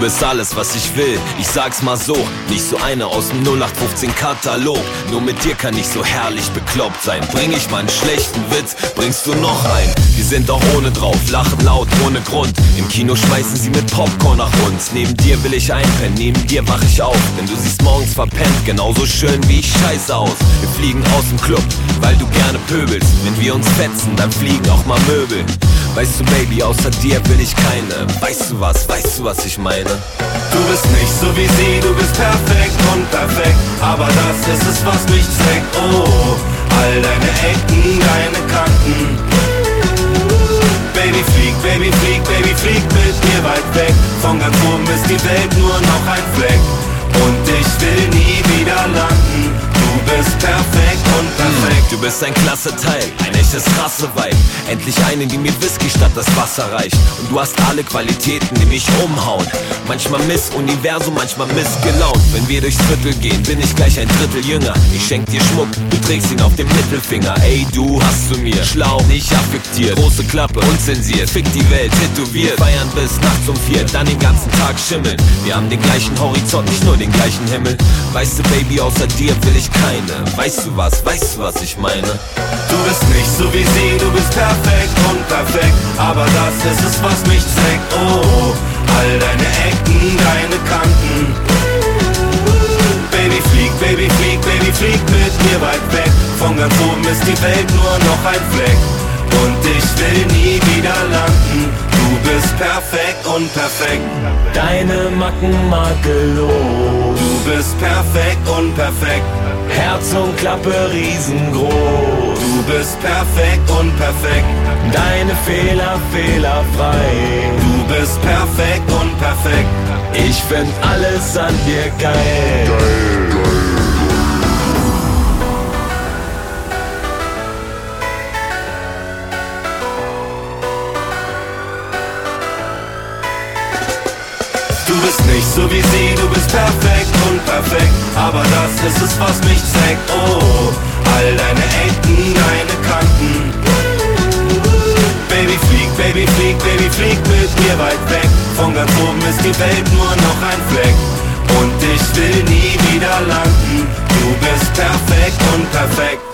bist alles, was ich will, ich sag's mal so. Nicht so eine aus dem 0815-Katalog. Nur mit dir kann ich so herrlich bekloppt sein. Bring ich mal einen schlechten Witz, bringst du noch einen. Wir sind auch ohne drauf, lachen laut, ohne Grund. Im Kino schmeißen sie mit Popcorn nach uns. Neben dir will ich einpennen, neben dir wach ich auf. Denn du siehst morgens verpennt, genauso schön wie ich scheiße aus. Wir fliegen aus dem Club, weil du gerne pöbelst. Wenn wir uns fetzen, dann fliegen auch mal Möbel. Weißt du, Baby, außer dir will ich keine. Weißt du, was ich meine? Du bist nicht so wie sie, du bist perfekt und perfekt. Aber das ist es, was mich zweckt. Oh, all deine Ecken, deine Kanten. Baby, flieg, Baby, flieg, Baby, flieg mit mir weit weg. Von ganz oben ist die Welt nur noch ein Fleck. Und ich will nie wieder landen. Du bist perfekt und perfekt. Du bist ein klasse Teil, ein echtes Rasse-Vibe. Endlich eine, die mir Whisky statt das Wasser reicht. Und du hast alle Qualitäten, die mich umhauen. Manchmal Miss Universum, manchmal missgelaunt. Wenn wir durchs Viertel gehen, bin ich gleich ein Drittel jünger. Ich schenk dir Schmuck, du trägst ihn auf dem Mittelfinger. Ey, du hast zu mir schlau, nicht affektiert. Große Klappe, unzensiert, fick die Welt, tätowiert. Feiern bis nachts um 4, dann den ganzen Tag schimmeln. Wir haben den gleichen Horizont, nicht nur den gleichen Himmel. Weißt du, Baby, außer dir will ich keine. Weißt du, was ich meine? Du bist nicht so wie sie, du bist perfekt und perfekt. Aber das ist es, was mich zweckt. Oh, all deine Ecken, deine Kanten. Baby, flieg, Baby, flieg, Baby, flieg mit mir weit weg. Von ganz oben ist die Welt nur noch ein Fleck. Und ich will nie wieder landen. Du bist perfekt und perfekt. Deine Macken makellos. Du bist perfekt und perfekt. Herz und Klappe riesengroß. Du bist perfekt und perfekt. Deine Fehler fehlerfrei. Du bist perfekt und perfekt. Ich find alles an dir geil. Du bist nicht so wie sie, du bist perfekt und perfekt. Aber das ist es, was mich zeigt. Oh, all deine Ecken, deine Kanten. Baby, flieg, Baby, flieg, Baby, flieg mit mir weit weg. Von ganz oben ist die Welt nur noch ein Fleck. Und ich will nie wieder landen. Du bist perfekt und perfekt.